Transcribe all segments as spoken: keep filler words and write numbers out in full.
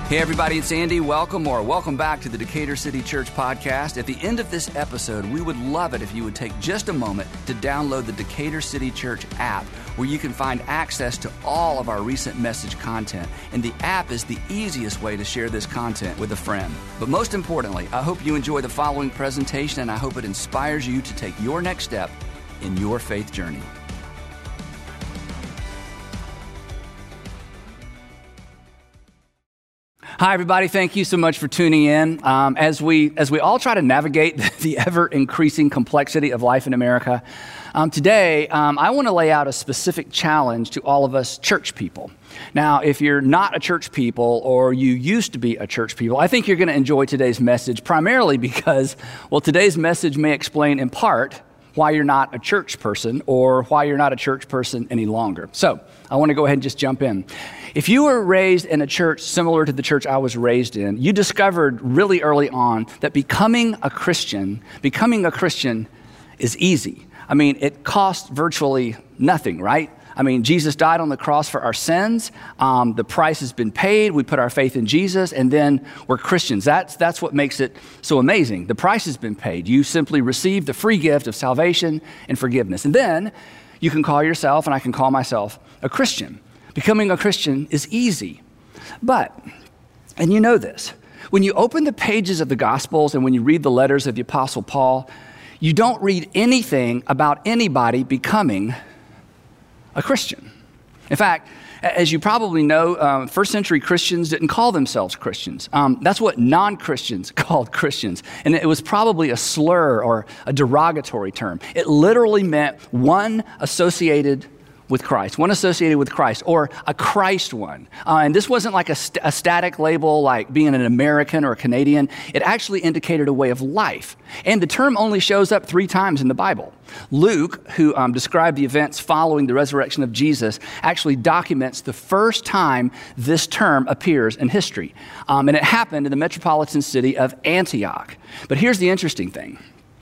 Hey everybody, it's Andy. Welcome or welcome back to the Decatur City Church podcast. At the end of this episode, we would love it if you would take just a moment to download the Decatur City Church app, where you can find access to all of our recent message content. And the app is the easiest way to share this content with a friend. But most importantly, I hope you enjoy the following presentation, and I hope it inspires you to take your next step in your faith journey. Hi, everybody. Thank you so much for tuning in. Um, as we as we all try to navigate the ever-increasing complexity of life in America, um, today um, I want to lay out a specific challenge to all of us church people. Now, if you're not a church people or you used to be a church people, I think you're going to enjoy today's message, primarily because, well, today's message may explain in part why you're not a church person or why you're not a church person any longer. So I want to go ahead and just jump in. If you were raised in a church similar to the church I was raised in, you discovered really early on that becoming a Christian, becoming a Christian is easy. I mean, it costs virtually nothing, right? I mean, Jesus died on the cross for our sins. Um, the price has been paid. We put our faith in Jesus, and then we're Christians. That's, that's what makes it so amazing. The price has been paid. You simply receive the free gift of salvation and forgiveness. And then you can call yourself, and I can call myself, a Christian. Becoming a Christian is easy. But, and you know this, when you open the pages of the Gospels and when you read the letters of the Apostle Paul, you don't read anything about anybody becoming a Christian. In fact, as you probably know, um, first century Christians didn't call themselves Christians. Um, that's what non-Christians called Christians. And it was probably a slur or a derogatory term. It literally meant one associated with Christ, one associated with Christ, or a Christ one. Uh, and this wasn't like a, st- a static label like being an American or a Canadian. It actually indicated a way of life. And the term only shows up three times in the Bible. Luke, who um, described the events following the resurrection of Jesus, actually documents the first time this term appears in history. Um, and it happened in the metropolitan city of Antioch. But here's the interesting thing.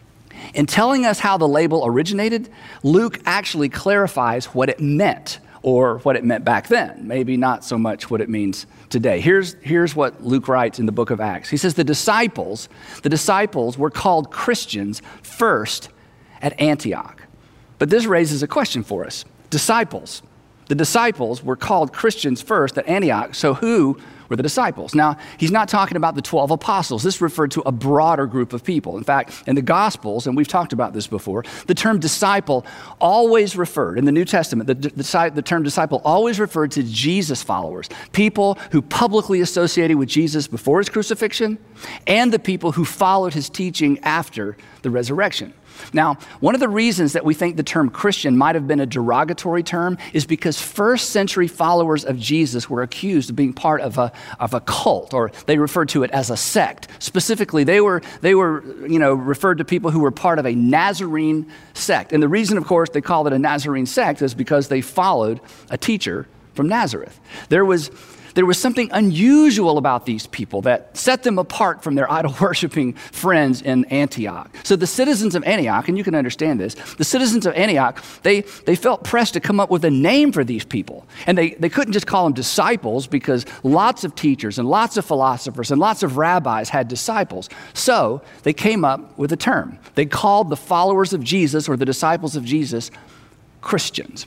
In telling us how the label originated, Luke actually clarifies what it meant, or what it meant back then, maybe not so much what it means today. Here's, here's what Luke writes in the book of Acts. He says, the disciples, the disciples were called Christians first at Antioch. But this raises a question for us. Disciples. The disciples were called Christians first at Antioch, so who were the disciples? Now, he's not talking about the twelve apostles. This referred to a broader group of people. In fact, in the Gospels, and we've talked about this before, the term disciple always referred, in the New Testament, the, the, the term disciple always referred to Jesus followers, people who publicly associated with Jesus before his crucifixion, and the people who followed his teaching after the resurrection. Now, one of the reasons that we think the term Christian might have been a derogatory term is because first century followers of Jesus were accused of being part of a, of a cult, or they referred to it as a sect. Specifically, they were, they were, you know, referred to people who were part of a Nazarene sect. And the reason, of course, they called it a Nazarene sect is because they followed a teacher from Nazareth. There was There was something unusual about these people that set them apart from their idol-worshiping friends in Antioch. So the citizens of Antioch, and you can understand this, the citizens of Antioch, they, they felt pressed to come up with a name for these people. And they, they couldn't just call them disciples because lots of teachers and lots of philosophers and lots of rabbis had disciples. So they came up with a term. They called the followers of Jesus, or the disciples of Jesus, Christians.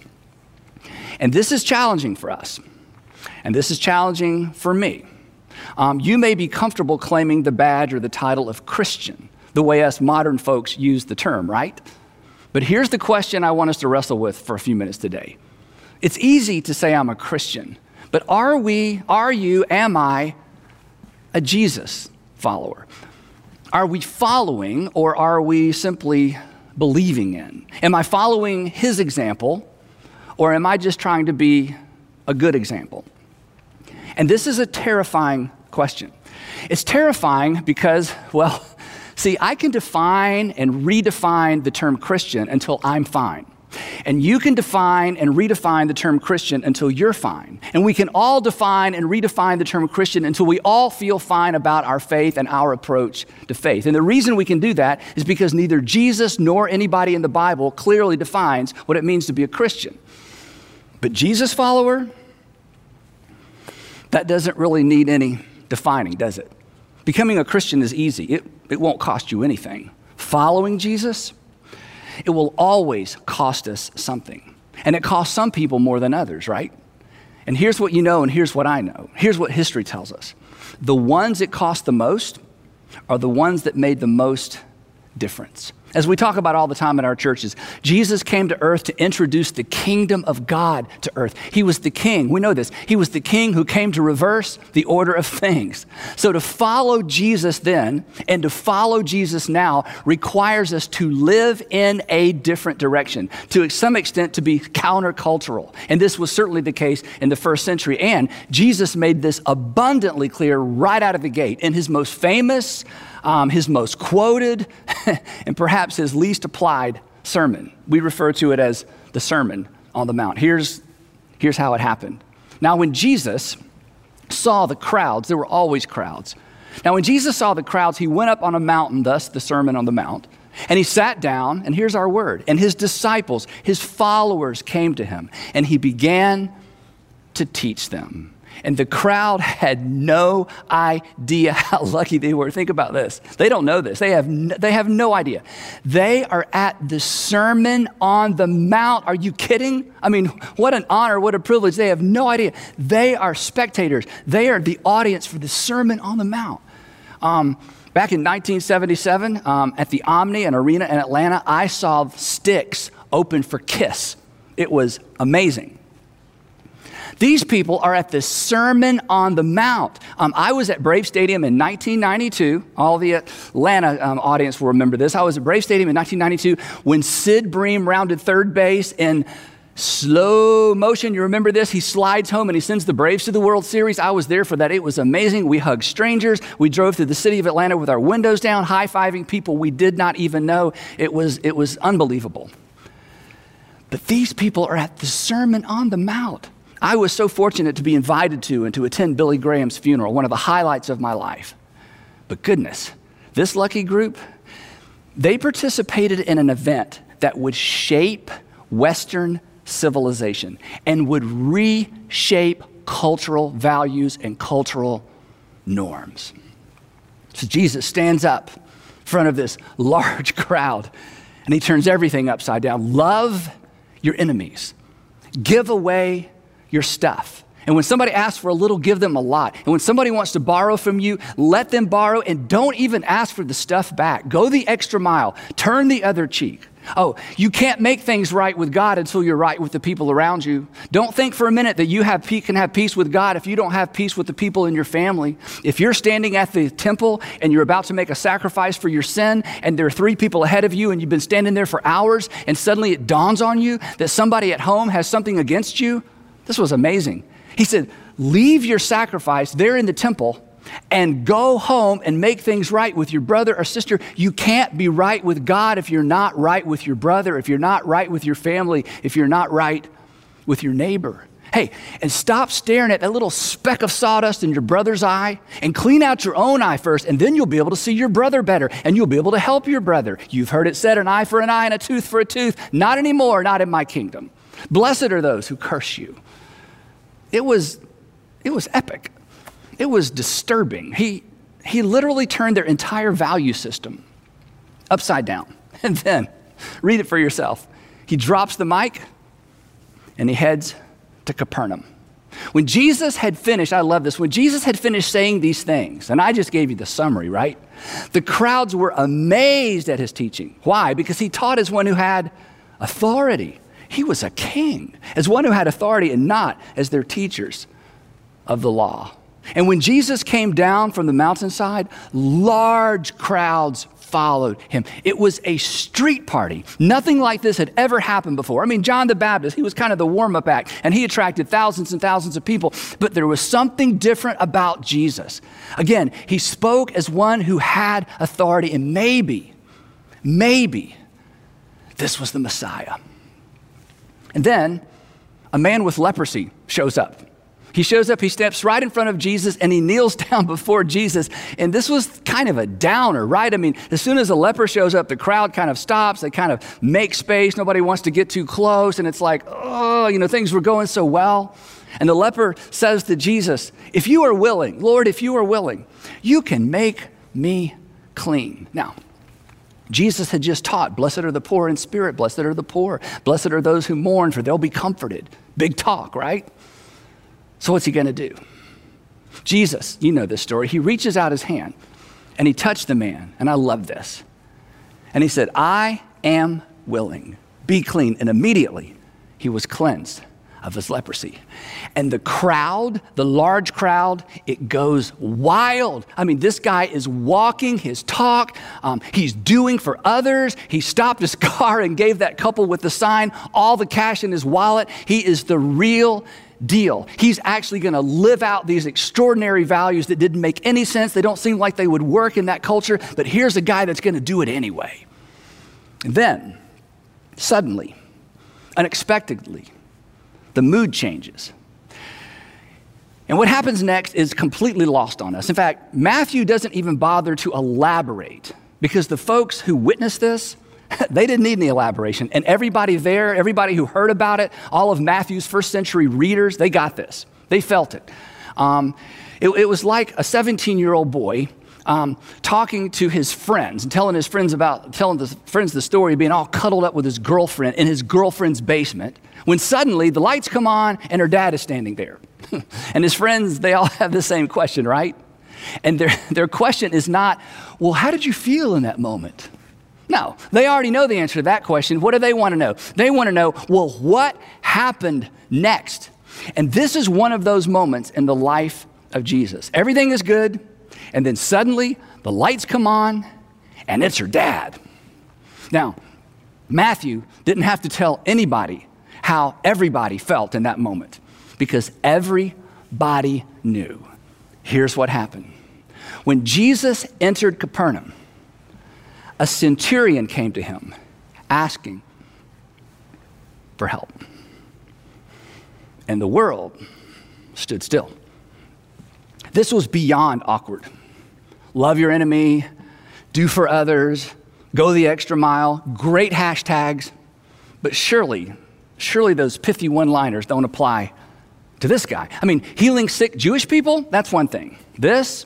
And this is challenging for us. And this is challenging for me. Um, you may be comfortable claiming the badge or the title of Christian, the way us modern folks use the term, right? But here's the question I want us to wrestle with for a few minutes today. It's easy to say I'm a Christian, but are we, are you, am I a Jesus follower? Are we following, or are we simply believing in? Am I following his example, or am I just trying to be a good example? And this is a terrifying question. It's terrifying because, well, see, I can define and redefine the term Christian until I'm fine. And you can define and redefine the term Christian until you're fine. And we can all define and redefine the term Christian until we all feel fine about our faith and our approach to faith. And the reason we can do that is because neither Jesus nor anybody in the Bible clearly defines what it means to be a Christian. But Jesus follower, that doesn't really need any defining, does it? Becoming a Christian is easy. It, it won't cost you anything. Following Jesus, it will always cost us something. And it costs some people more than others, right? And here's what you know, and here's what I know. Here's what history tells us. The ones it cost the most are the ones that made the most difference. As we talk about all the time in our churches, Jesus came to earth to introduce the kingdom of God to earth. He was the king. We know this. He was the king who came to reverse the order of things. So to follow Jesus then and to follow Jesus now requires us to live in a different direction, to some extent to be countercultural. And this was certainly the case in the first century. And Jesus made this abundantly clear right out of the gate in his most famous Um, his most quoted, and perhaps his least applied sermon. We refer to it as the Sermon on the Mount. Here's, here's how it happened. Now, when Jesus saw the crowds, there were always crowds. Now, when Jesus saw the crowds, he went up on a mountain, thus the Sermon on the Mount, and he sat down, and here's our word, and his disciples, his followers came to him, and he began to teach them. And the crowd had no idea how lucky they were. Think about this. They don't know this. They have no, they have no idea. They are at the Sermon on the Mount. Are you kidding? I mean, what an honor, what a privilege. They have no idea. They are spectators. They are the audience for the Sermon on the Mount. Um, back in nineteen seventy-seven, um, at the Omni, an arena in Atlanta, I saw sticks open for Kiss. It was amazing. These people are at the Sermon on the Mount. Um, I was at Brave Stadium in nineteen ninety-two. All the Atlanta um, audience will remember this. I was at Brave Stadium in nineteen ninety-two when Sid Bream rounded third base in slow motion. You remember this? He slides home and he sends the Braves to the World Series. I was there for that. It was amazing. We hugged strangers. We drove through the city of Atlanta with our windows down, high-fiving people we did not even know. It was, it was unbelievable. But these people are at the Sermon on the Mount. I was so fortunate to be invited to and to attend Billy Graham's funeral, one of the highlights of my life. But goodness, this lucky group, they participated in an event that would shape Western civilization and would reshape cultural values and cultural norms. So Jesus stands up in front of this large crowd and he turns everything upside down. Love your enemies. Give away your stuff. And when somebody asks for a little, give them a lot. And when somebody wants to borrow from you, let them borrow and don't even ask for the stuff back. Go the extra mile. Turn the other cheek. Oh, you can't make things right with God until you're right with the people around you. Don't think for a minute that you have can have peace with God if you don't have peace with the people in your family. If you're standing at the temple and you're about to make a sacrifice for your sin and there are three people ahead of you and you've been standing there for hours and suddenly it dawns on you that somebody at home has something against you, this was amazing. He said, leave your sacrifice there in the temple and go home and make things right with your brother or sister. You can't be right with God if you're not right with your brother, if you're not right with your family, if you're not right with your neighbor. Hey, and stop staring at that little speck of sawdust in your brother's eye and clean out your own eye first, and then you'll be able to see your brother better, and you'll be able to help your brother. You've heard it said, an eye for an eye and a tooth for a tooth. Not anymore, not in my kingdom. Blessed are those who curse you. It was, it was epic. It was disturbing. He, he literally turned their entire value system upside down. And then, read it for yourself. He drops the mic and he heads to Capernaum. When Jesus had finished, I love this, when Jesus had finished saying these things, and I just gave you the summary, right? The crowds were amazed at his teaching. Why? Because he taught as one who had authority. He was a king, as one who had authority and not as their teachers of the law. And when Jesus came down from the mountainside, large crowds followed him. It was a street party. Nothing like this had ever happened before. I mean, John the Baptist, he was kind of the warm-up act, and he attracted thousands and thousands of people, but there was something different about Jesus. Again, he spoke as one who had authority, and maybe, maybe this was the Messiah. And then a man with leprosy shows up. He shows up, he steps right in front of Jesus, and he kneels down before Jesus. And this was kind of a downer, right? I mean, as soon as a leper shows up, the crowd kind of stops. They kind of make space. Nobody wants to get too close. And it's like, oh, you know, things were going so well. And the leper says to Jesus, if you are willing, Lord, if you are willing, you can make me clean. Now, Jesus had just taught, blessed are the poor in spirit, blessed are the poor, blessed are those who mourn, for they'll be comforted. Big talk, right? So what's he gonna do? Jesus, you know this story, he reaches out his hand and he touched the man, and I love this. And he said, I am willing, be clean. And immediately he was cleansed of his leprosy. And the crowd, the large crowd, it goes wild. I mean, this guy is walking his talk. Um, he's doing for others. He stopped his car and gave that couple with the sign all the cash in his wallet. He is the real deal. He's actually going to live out these extraordinary values that didn't make any sense. They don't seem like they would work in that culture, but here's a guy that's going to do it anyway. And then, suddenly, unexpectedly, the mood changes. And what happens next is completely lost on us. In fact, Matthew doesn't even bother to elaborate because the folks who witnessed this, they didn't need any elaboration. And everybody there, everybody who heard about it, all of Matthew's first century readers, they got this. They felt it. Um, it, it was like a seventeen-year-old boy Um, talking to his friends and telling his friends about, telling the friends the story of being all cuddled up with his girlfriend in his girlfriend's basement, when suddenly the lights come on and her dad is standing there. And his friends, they all have the same question, right? And their, their question is not, well, how did you feel in that moment? No, they already know the answer to that question. What do they want to know? They want to know, well, what happened next? And this is one of those moments in the life of Jesus. Everything is good. And then suddenly the lights come on and it's her dad. Now, Matthew didn't have to tell anybody how everybody felt in that moment because everybody knew. Here's what happened. When Jesus entered Capernaum, a centurion came to him asking for help. And the world stood still. This was beyond awkward. Love your enemy, do for others, go the extra mile, great hashtags. But surely, surely those pithy one-liners don't apply to this guy. I mean, healing sick Jewish people, that's one thing. This,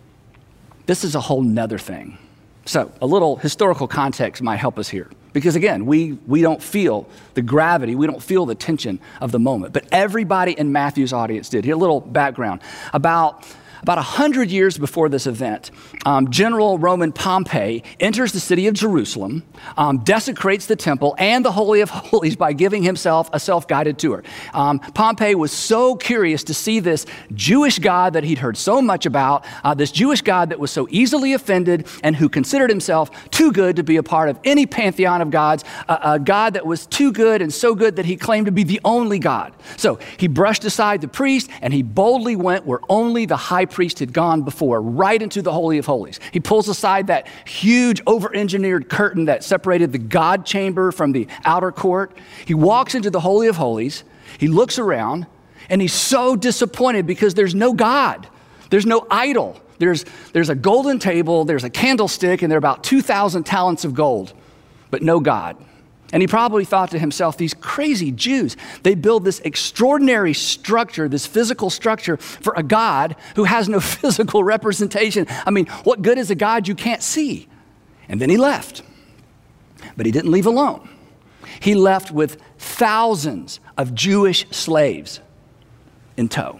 this is a whole nother thing. So a little historical context might help us here. Because again, we, we don't feel the gravity, we don't feel the tension of the moment. But everybody in Matthew's audience did. Here, a little background. About About a hundred years before this event, um, General Roman Pompey enters the city of Jerusalem, um, desecrates the temple and the Holy of Holies by giving himself a self-guided tour. Um, Pompey was so curious to see this Jewish God that he'd heard so much about, uh, this Jewish God that was so easily offended and who considered himself too good to be a part of any pantheon of gods, a, a God that was too good and so good that he claimed to be the only God. So he brushed aside the priest and he boldly went where only the high priest had gone before, right into the Holy of Holies. He pulls aside that huge over-engineered curtain that separated the God chamber from the outer court. He walks into the Holy of Holies. He looks around and he's so disappointed because there's no God. There's no idol. There's, there's a golden table, there's a candlestick, and there are about two thousand talents of gold, but no God. And he probably thought to himself, these crazy Jews, they build this extraordinary structure, this physical structure for a God who has no physical representation. I mean, what good is a God you can't see? And then he left. But he didn't leave alone. He left with thousands of Jewish slaves in tow.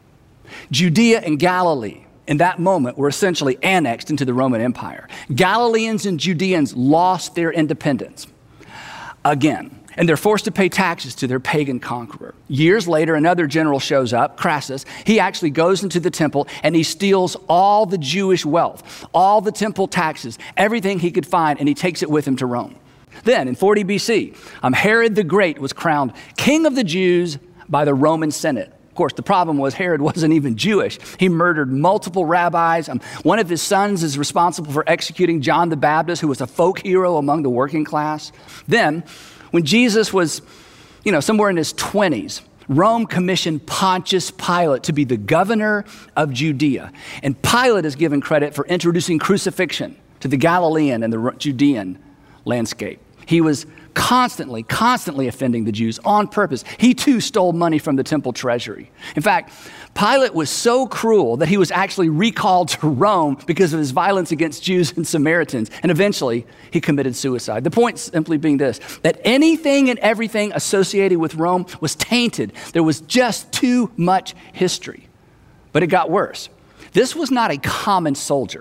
Judea and Galilee in that moment were essentially annexed into the Roman Empire. Galileans and Judeans lost their independence again, and they're forced to pay taxes to their pagan conqueror. Years later, another general shows up, Crassus. He actually goes into the temple and he steals all the Jewish wealth, all the temple taxes, everything he could find, and he takes it with him to Rome. Then in forty B C, um, Herod the Great was crowned king of the Jews by the Roman Senate. Of course, the problem was Herod wasn't even Jewish. He murdered multiple rabbis. Um, one of his sons is responsible for executing John the Baptist, who was a folk hero among the working class. Then, when Jesus was, you know, somewhere in his twenties, Rome commissioned Pontius Pilate to be the governor of Judea. And Pilate is given credit for introducing crucifixion to the Galilean and the Judean landscape. He was constantly, constantly offending the Jews on purpose. He too stole money from the temple treasury. In fact, Pilate was so cruel that he was actually recalled to Rome because of his violence against Jews and Samaritans. And eventually, he committed suicide. The point simply being this, that anything and everything associated with Rome was tainted. There was just too much history. But it got worse. This was not a common soldier.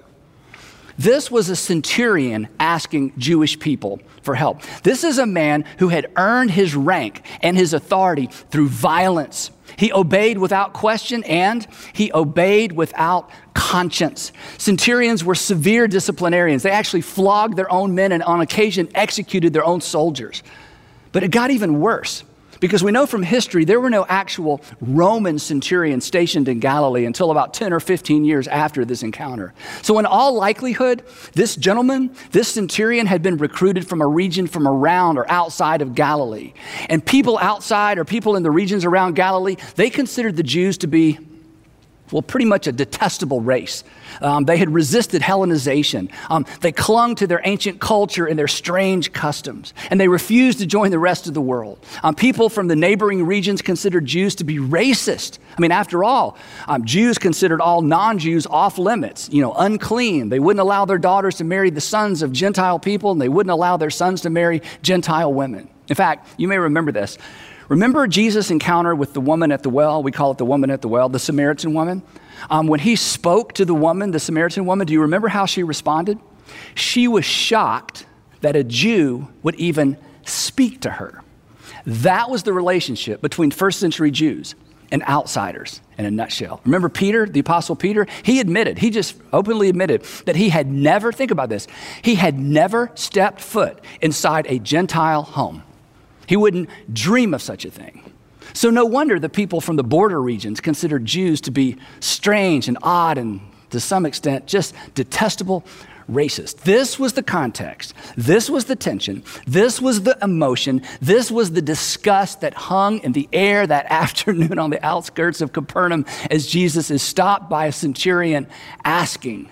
This was a centurion asking Jewish people for help. This is a man who had earned his rank and his authority through violence. He obeyed without question and he obeyed without conscience. Centurions were severe disciplinarians. They actually flogged their own men and on occasion executed their own soldiers. But it got even worse. Because we know from history, there were no actual Roman centurions stationed in Galilee until about ten or fifteen years after this encounter. So in all likelihood, this gentleman, this centurion had been recruited from a region from around or outside of Galilee. And people outside or people in the regions around Galilee, they considered the Jews to be, well, pretty much a detestable race. Um, they had resisted Hellenization. Um, they clung to their ancient culture and their strange customs, and they refused to join the rest of the world. Um, people from the neighboring regions considered Jews to be racist. I mean, after all, um, Jews considered all non-Jews off limits, you know, unclean. They wouldn't allow their daughters to marry the sons of Gentile people, and they wouldn't allow their sons to marry Gentile women. In fact, you may remember this. Remember Jesus' encounter with the woman at the well? We call it the woman at the well, the Samaritan woman. Um, when he spoke to the woman, the Samaritan woman, do you remember how she responded? She was shocked that a Jew would even speak to her. That was the relationship between first century Jews and outsiders in a nutshell. Remember Peter, the Apostle Peter? He admitted, he just openly admitted that he had never, think about this, he had never stepped foot inside a Gentile home. He wouldn't dream of such a thing. So no wonder the people from the border regions considered Jews to be strange and odd and to some extent just detestable racist. This was the context. This was the tension. This was the emotion. This was the disgust that hung in the air that afternoon on the outskirts of Capernaum as Jesus is stopped by a centurion asking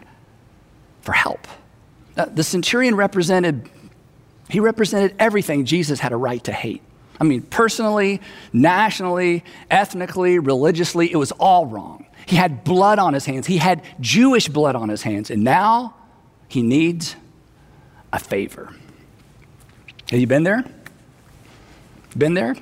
for help. Uh, the centurion represented He represented everything Jesus had a right to hate. I mean, personally, nationally, ethnically, religiously, it was all wrong. He had blood on his hands. He had Jewish blood on his hands. And now he needs a favor. Have you been there? Been there?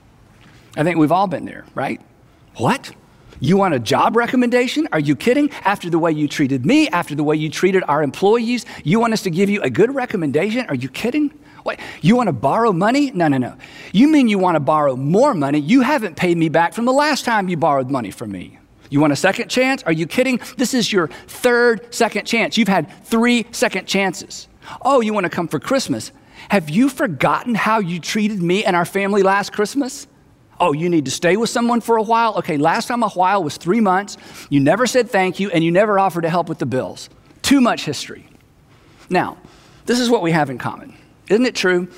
I think we've all been there, right? What? You want a job recommendation? Are you kidding? After the way you treated me, after the way you treated our employees, you want us to give you a good recommendation? Are you kidding? What? You want to borrow money? No, no, no. You mean you want to borrow more money? You haven't paid me back from the last time you borrowed money from me. You want a second chance? Are you kidding? This is your third second chance. You've had three second chances. Oh, you want to come for Christmas? Have you forgotten how you treated me and our family last Christmas? Oh, you need to stay with someone for a while? Okay, last time a while was three months. You never said thank you, and you never offered to help with the bills. Too much history. Now, this is what we have in common. Isn't it true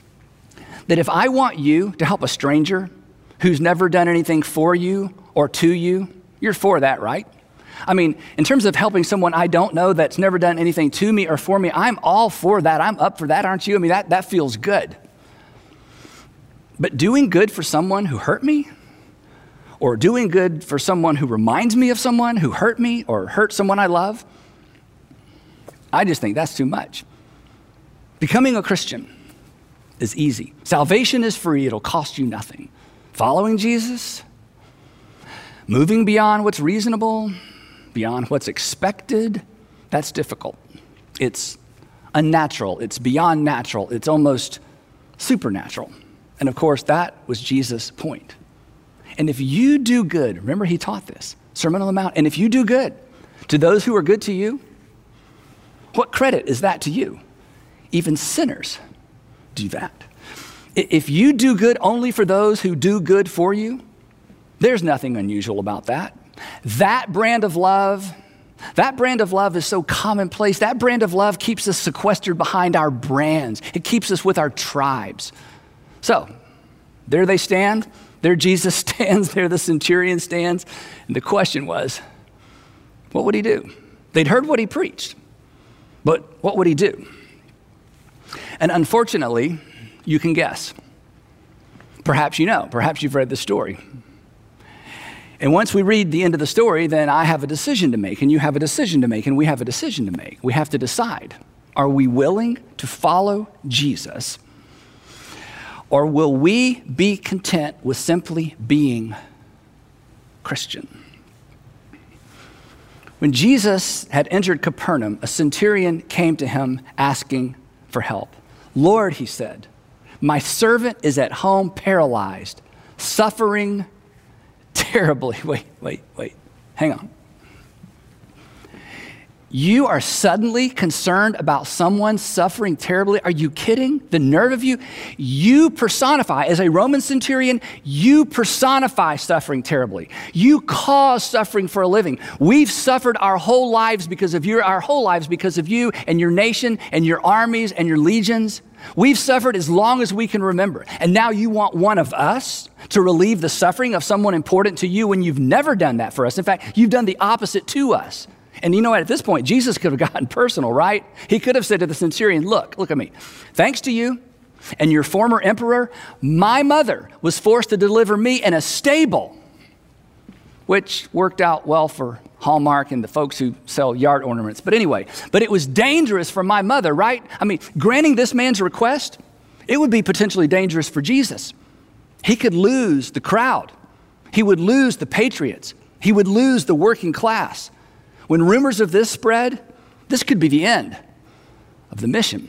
that if I want you to help a stranger who's never done anything for you or to you, you're for that, right? I mean, in terms of helping someone I don't know that's never done anything to me or for me, I'm all for that. I'm up for that, aren't you? I mean, that, that feels good. But doing good for someone who hurt me, or doing good for someone who reminds me of someone who hurt me or hurt someone I love, I just think that's too much. Becoming a Christian is easy. Salvation is free. It'll cost you nothing. Following Jesus, moving beyond what's reasonable, beyond what's expected, that's difficult. It's unnatural. It's beyond natural. It's almost supernatural. And of course, that was Jesus' point. And if you do good, remember he taught this, Sermon on the Mount, and if you do good to those who are good to you, what credit is that to you? Even sinners do that. If you do good only for those who do good for you, there's nothing unusual about that. That brand of love, that brand of love is so commonplace. That brand of love keeps us sequestered behind our brands. It keeps us with our tribes. So there they stand. There Jesus stands. There the centurion stands. And the question was, what would he do? They'd heard what he preached, but what would he do? And unfortunately, You can guess. Perhaps you know. Perhaps you've read the story. And once we read the end of the story, then I have a decision to make, and you have a decision to make, and we have a decision to make. We have to decide, are we willing to follow Jesus, or will we be content with simply being Christian? When Jesus had entered Capernaum, a centurion came to him asking for help. Lord, he said, my servant is at home paralyzed, suffering terribly. Wait, wait, wait. Hang on. You are suddenly concerned about someone suffering terribly? Are you kidding? The nerve of you? You personify, as a Roman centurion, you personify suffering terribly. You cause suffering for a living. We've suffered our whole lives because of you, our whole lives because of you and your nation and your armies and your legions. We've suffered as long as we can remember. And now you want one of us to relieve the suffering of someone important to you when you've never done that for us. In fact, you've done the opposite to us. And you know what? At this point, Jesus could have gotten personal, right? He could have said to the centurion, look, look at me. Thanks to you and your former emperor, my mother was forced to deliver me in a stable, which worked out well for Hallmark and the folks who sell yard ornaments. But anyway, but it was dangerous for my mother, right? I mean, granting this man's request, it would be potentially dangerous for Jesus. He could lose the crowd. He would lose the patriots. He would lose the working class. When rumors of this spread, this could be the end of the mission.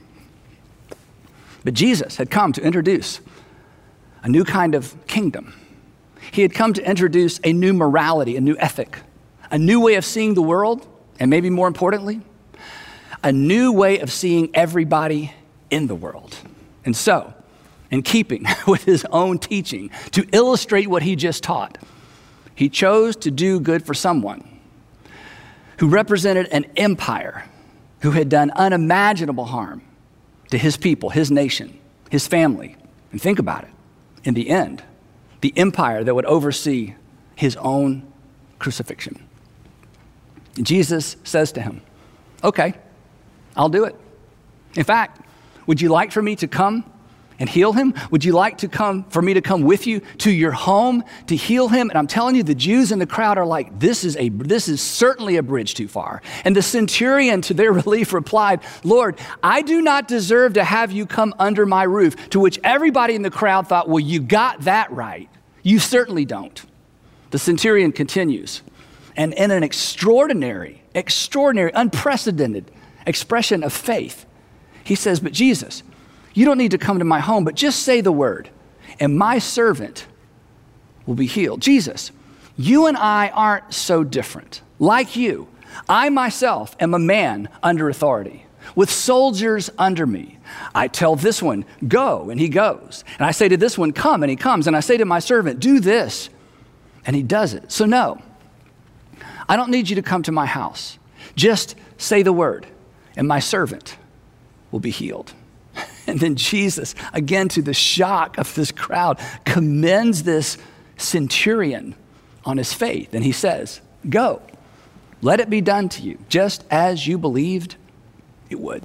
But Jesus had come to introduce a new kind of kingdom. He had come to introduce a new morality, a new ethic, a new way of seeing the world, and maybe more importantly, a new way of seeing everybody in the world. And so, in keeping with his own teaching, to illustrate what he just taught, he chose to do good for someone who represented an empire who had done unimaginable harm to his people, his nation, his family. And think about it. In the end, the empire that would oversee his own crucifixion. And Jesus says to him, okay, I'll do it. In fact, would you like for me to come and heal him? Would you like to come for me to come with you to your home to heal him? And I'm telling you, the Jews in the crowd are like, this is a this is certainly a bridge too far. And the centurion, to their relief, replied, Lord, I do not deserve to have you come under my roof. To which everybody in the crowd thought, well, you got that right. You certainly don't. The centurion continues, and in an extraordinary, extraordinary, unprecedented expression of faith, he says, but Jesus, you don't need to come to my home, but just say the word, and my servant will be healed. Jesus, you and I aren't so different. Like you, I myself am a man under authority, with soldiers under me. I tell this one, go, and he goes. And I say to this one, come, and he comes. And I say to my servant, do this, and he does it. So no, I don't need you to come to my house. Just say the word, and my servant will be healed. And then Jesus, again to the shock of this crowd, commends this centurion on his faith. And he says, go, let it be done to you, just as you believed it would.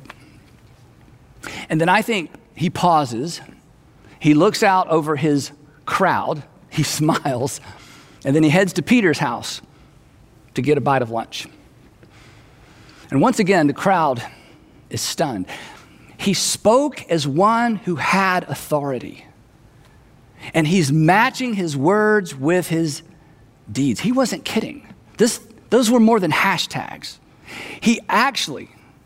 And then I think he pauses, he looks out over his crowd, he smiles, and then he heads to Peter's house to get a bite of lunch. And once again, the crowd is stunned. He spoke as one who had authority. And he's matching his words with his deeds. He wasn't kidding. This, those were more than hashtags. He actually,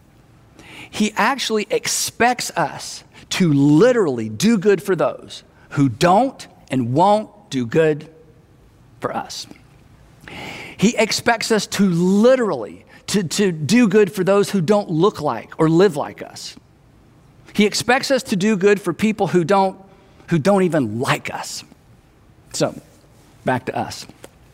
he actually expects us to literally do good for those who don't and won't do good for us. He expects us to literally to, to do good for those who don't look like or live like us. He expects us to do good for people who don't, who don't even like us. So, back to us.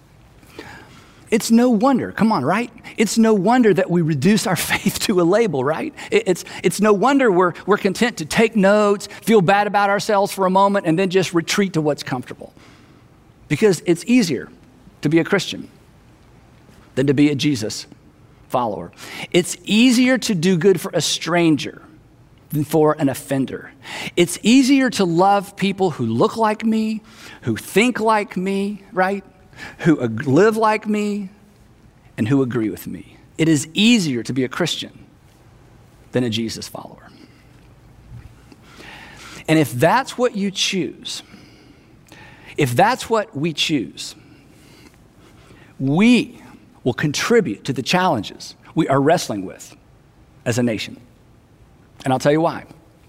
It's no wonder, come on, right? It's no wonder that we reduce our faith to a label, right? It's, it's no wonder we're, we're content to take notes, feel bad about ourselves for a moment, and then just retreat to what's comfortable. Because it's easier to be a Christian than to be a Jesus follower. It's easier to do good for a stranger than for an offender. It's easier to love people who look like me, who think like me, right? Who ag- live like me, and who agree with me. It is easier to be a Christian than a Jesus follower. And if that's what you choose, if that's what we choose, we will contribute to the challenges we are wrestling with as a nation. And I'll tell you why.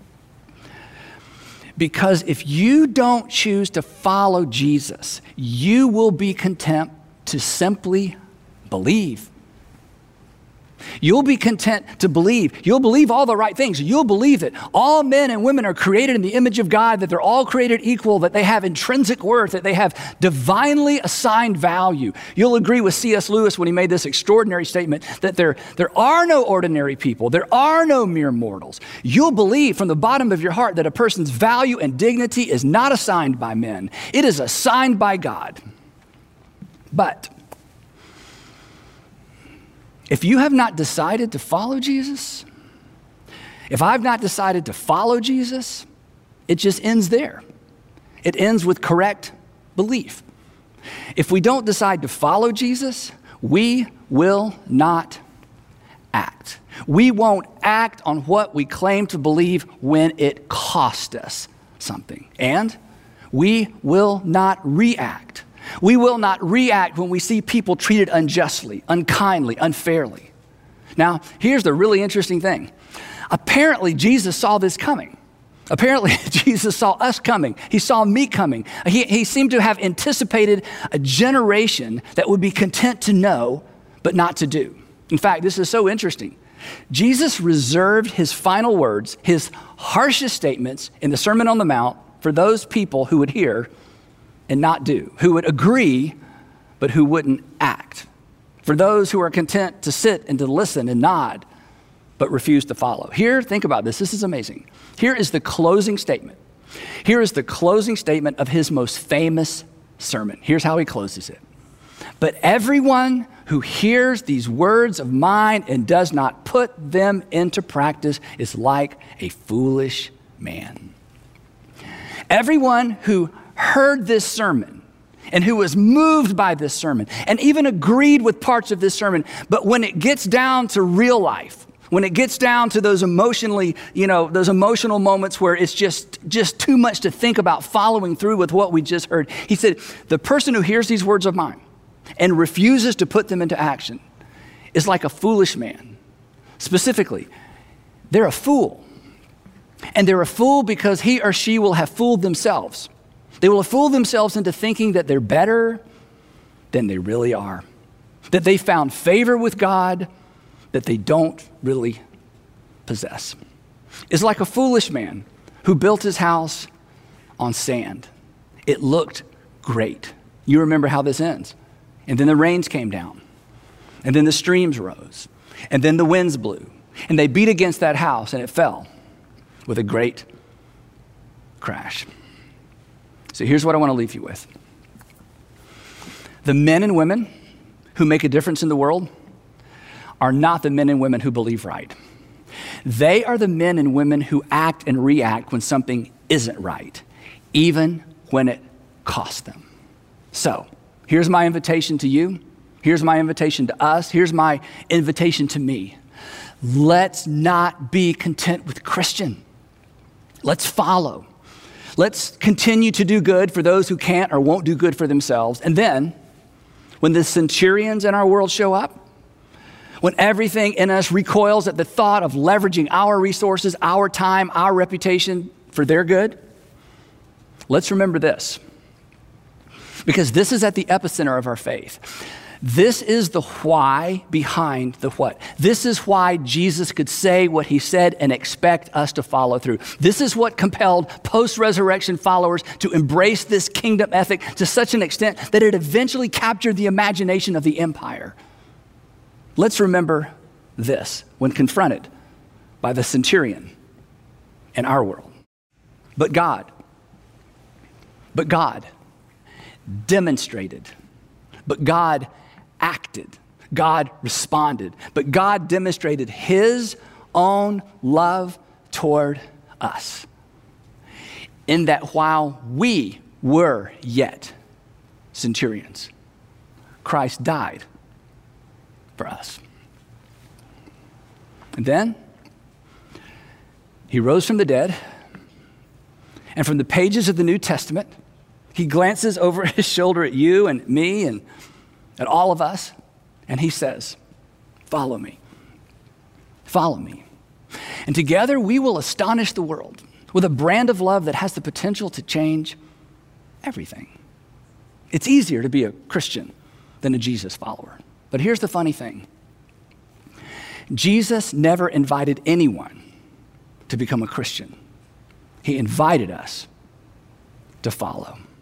Because if you don't choose to follow Jesus, you will be content to simply believe. You'll be content to believe. You'll believe all the right things. You'll believe that all men and women are created in the image of God, that they're all created equal, that they have intrinsic worth, that they have divinely assigned value. You'll agree with C S Lewis when he made this extraordinary statement that there, there are no ordinary people. There are no mere mortals. You'll believe from the bottom of your heart that a person's value and dignity is not assigned by men. It is assigned by God. But if you have not decided to follow Jesus, if I've not decided to follow Jesus, it just ends there. It ends with correct belief. If we don't decide to follow Jesus, we will not act. We won't act on what we claim to believe when it costs us something. And we will not react. We will not react when we see people treated unjustly, unkindly, unfairly. Now, here's the really interesting thing. Apparently, Jesus saw this coming. Apparently, Jesus saw us coming. He saw me coming. He, he seemed to have anticipated a generation that would be content to know, but not to do. In fact, this is so interesting. Jesus reserved his final words, his harshest statements in the Sermon on the Mount for those people who would hear and not do, who would agree, but who wouldn't act. For those who are content to sit and to listen and nod, but refuse to follow. Here, think about this. This is amazing. Here is the closing statement. Here is the closing statement of his most famous sermon. Here's how he closes it. But everyone who hears these words of mine and does not put them into practice is like a foolish man. Everyone who heard this sermon and who was moved by this sermon and even agreed with parts of this sermon, but when it gets down to real life, when it gets down to those emotionally, you know, those emotional moments where it's just, just too much to think about following through with what we just heard, he said, the person who hears these words of mine and refuses to put them into action is like a foolish man. Specifically, they're a fool. And they're a fool because he or she will have fooled themselves. They will have fooled themselves into thinking that they're better than they really are, that they found favor with God that they don't really possess. It's like a foolish man who built his house on sand. It looked great. You remember how this ends. And then the rains came down, and then the streams rose, and then the winds blew, and they beat against that house, and it fell with a great crash. So here's what I want to leave you with. The men and women who make a difference in the world are not the men and women who believe right. They are the men and women who act and react when something isn't right, even when it costs them. So here's my invitation to you. Here's my invitation to us. Here's my invitation to me. Let's not be content with Christian. Let's follow. Let's continue to do good for those who can't or won't do good for themselves. And then, when the centurions in our world show up, when everything in us recoils at the thought of leveraging our resources, our time, our reputation for their good, let's remember this. Because this is at the epicenter of our faith. This is the why behind the what. This is why Jesus could say what he said and expect us to follow through. This is what compelled post-resurrection followers to embrace this kingdom ethic to such an extent that it eventually captured the imagination of the empire. Let's remember this when confronted by the centurion in our world. But God, but God demonstrated, but God acted, God responded, but God demonstrated his own love toward us, in that while we were yet centurions, Christ died for us. And then he rose from the dead, and from the pages of the New Testament, he glances over his shoulder at you and me and at all of us, and he says, follow me. Follow me. And together we will astonish the world with a brand of love that has the potential to change everything. It's easier to be a Christian than a Jesus follower. But here's the funny thing. Jesus never invited anyone to become a Christian. He invited us to follow.